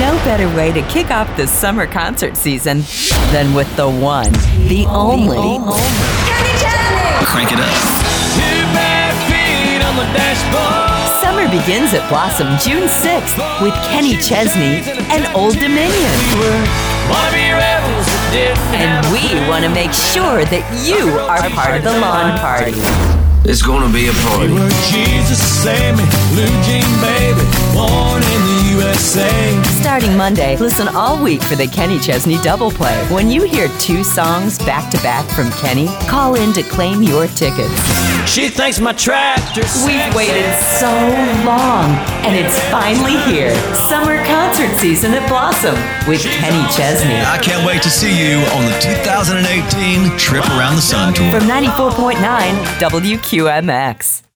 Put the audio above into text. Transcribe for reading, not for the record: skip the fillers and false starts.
no better way to kick off the summer concert season than with the one, the only. Kenny Chesney! Crank it up. 2 bare feet on the dashboard. Summer begins at Blossom June 6th with Kenny Chesney and Old Dominion. Wanna be rebels that didn't And we want to make sure that you are part of the lawn party. It's gonna be a party. Where Jesus saved me, Blue Jean baby, born in the USA. Starting Monday, listen all week for the Kenny Chesney Double Play. When you hear 2 songs back-to-back from Kenny, call in to claim your tickets. She thinks my tractor's We've sexy. waited so long, and it's finally here. Summer concert season at Blossom with Kenny Chesney. I can't wait to see you on the 2018 Trip Around the Sun Tour. From 94.9 WQMX.